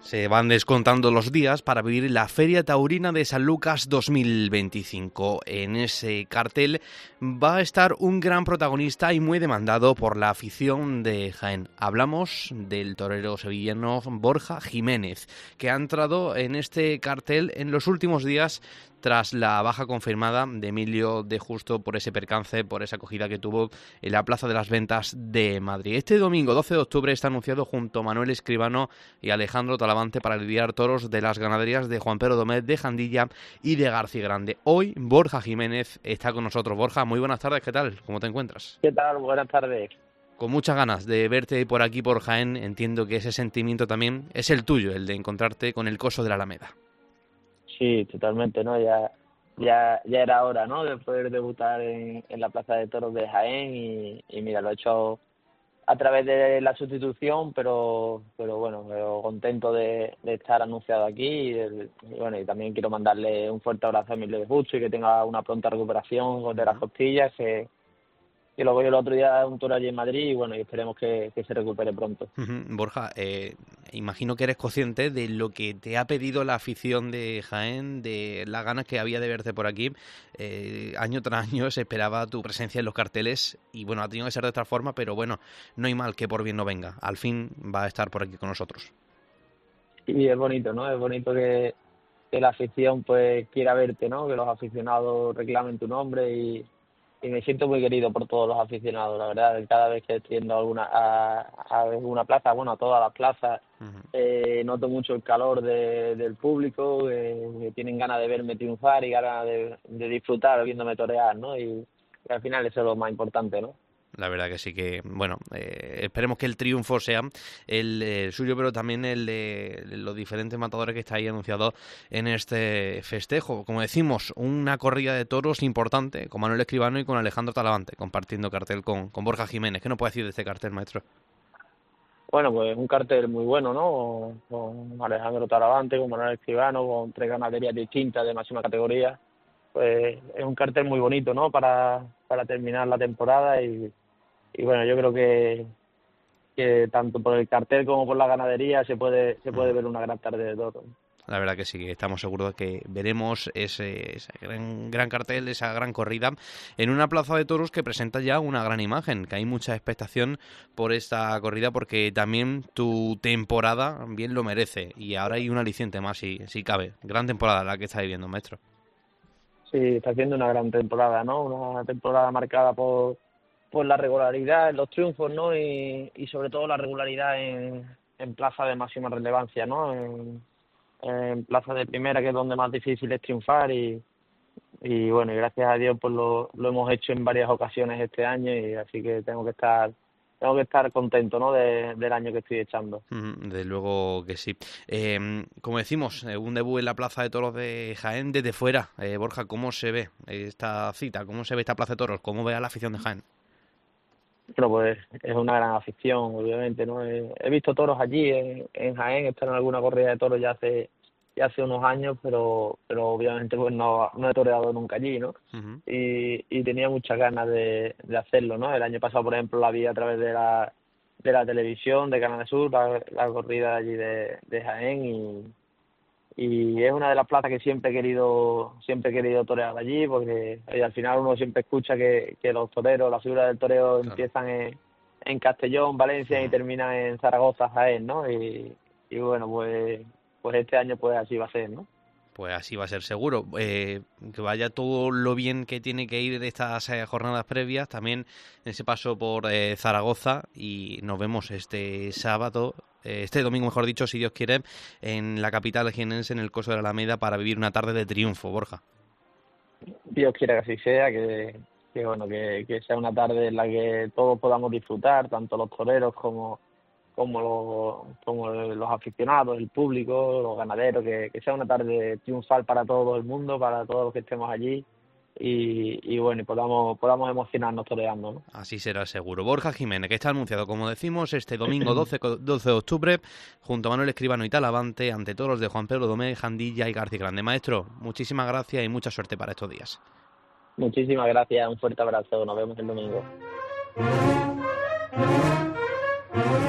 Se van descontando los días para vivir la Feria Taurina de San Lucas 2025. En ese cartel va a estar un gran protagonista y muy demandado por la afición de Jaén. Hablamos del torero sevillano Borja Jiménez, que ha entrado en este cartel en los últimos días tras la baja confirmada de Emilio de Justo por ese percance, por esa acogida que tuvo en la Plaza de las Ventas de Madrid. Este domingo 12 de octubre está anunciado junto a Manuel Escribano y Alejandro Talavante para lidiar toros de las ganaderías de Juan Pedro Domecq, de Jandilla y de García Grande. Hoy Borja Jiménez está con nosotros. Borja, muy buenas tardes, ¿qué tal? ¿Cómo te encuentras? ¿Qué tal? Buenas tardes. Con muchas ganas de verte por aquí por Jaén. Entiendo que ese sentimiento también es el tuyo, el de encontrarte con el coso de la Alameda. Sí, totalmente, ¿no? Ya era hora, ¿no? De poder debutar en la Plaza de Toros de Jaén y mira, lo he hecho a través de la sustitución, pero contento de estar anunciado aquí y también quiero mandarle un fuerte abrazo a Emilio de Justo y que tenga una pronta recuperación de las costillas, que lo voy el otro día a un toro allí en Madrid y esperemos que se recupere pronto. Borja, imagino que eres consciente de lo que te ha pedido la afición de Jaén, de las ganas que había de verte por aquí. Año tras año se esperaba tu presencia en los carteles y bueno, ha tenido que ser de otra forma, pero bueno, no hay mal que por bien no venga. Al fin va a estar por aquí con nosotros. Y es bonito, ¿no? Es bonito que la afición pues quiera verte, ¿no? Que los aficionados reclamen tu nombre y me siento muy querido por todos los aficionados, la verdad. Cada vez que estoy yendo a alguna plaza, a todas las plazas, noto mucho el calor del público, que tienen ganas de verme triunfar y ganas de disfrutar viéndome torear, ¿no? Y al final eso es lo más importante, ¿no? La verdad que sí que, bueno, esperemos que el triunfo sea el suyo, pero también el de los diferentes matadores que está ahí anunciado en este festejo. Como decimos, una corrida de toros importante con Manuel Escribano y con Alejandro Talavante, compartiendo cartel con Borja Jiménez. ¿Qué nos puede decir de este cartel, maestro? Bueno, pues un cartel muy bueno, ¿no? Con Alejandro Talavante, con Manuel Escribano, con 3 ganaderías distintas de máxima categoría. Pues es un cartel muy bonito, ¿no? Para terminar la temporada y bueno, yo creo que tanto por el cartel como por la ganadería se puede ver una gran tarde de toros. La verdad que sí, estamos seguros de que veremos ese gran cartel, esa gran corrida en una plaza de toros que presenta ya una gran imagen, que hay mucha expectación por esta corrida porque también tu temporada bien lo merece y ahora hay un aliciente más si cabe. Gran temporada la que está viviendo, maestro. Sí, está haciendo una gran temporada, ¿no? Una temporada marcada por la regularidad en los triunfos, ¿no? Y sobre todo la regularidad en plazas de máxima relevancia, ¿no? En plazas de primera, que es donde más difícil es triunfar y gracias a Dios pues lo hemos hecho en varias ocasiones este año y así que tengo que estar contento, ¿no? del año que estoy echando. De luego que sí. Como decimos, un debut en la Plaza de Toros de Jaén desde fuera. Borja, ¿cómo se ve esta cita? ¿Cómo se ve esta Plaza de Toros? ¿Cómo ve a la afición de Jaén? Pero pues es una gran afición, obviamente, ¿no? He visto toros allí en Jaén, he estado en alguna corrida de toros ya hace unos años, pero obviamente pues no he toreado nunca allí, ¿no? Uh-huh. Y tenía muchas ganas de hacerlo, ¿no? El año pasado, por ejemplo, la vi a través de la televisión, de Canal Sur, la corrida allí de Jaén y es una de las plazas que siempre he querido torear allí, porque al final uno siempre escucha que los toreros, la figura del toreo, claro, empiezan en Castellón, Valencia y terminan en Zaragoza, Jaén, ¿no? Y bueno, pues este año pues así va a ser, ¿no? Pues así va a ser seguro. Que vaya todo lo bien que tiene que ir en estas jornadas previas, también en ese paso por Zaragoza, y nos vemos este domingo, mejor dicho, si Dios quiere, en la capital jienense, en el Coso de la Alameda, para vivir una tarde de triunfo, Borja. Dios quiera que así sea, que sea una tarde en la que todos podamos disfrutar, tanto los toreros como los aficionados, el público, los ganaderos, que sea una tarde triunfal para todo el mundo, para todos los que estemos allí y podamos emocionarnos toreando, ¿no? Así será seguro. Borja Jiménez, que está anunciado, como decimos, este domingo 12 de octubre, junto a Manuel Escribano y Talavante, ante toros de Juan Pedro Domecq, Jandilla y García Grande. Maestro, muchísimas gracias y mucha suerte para estos días. Muchísimas gracias, un fuerte abrazo, nos vemos el domingo.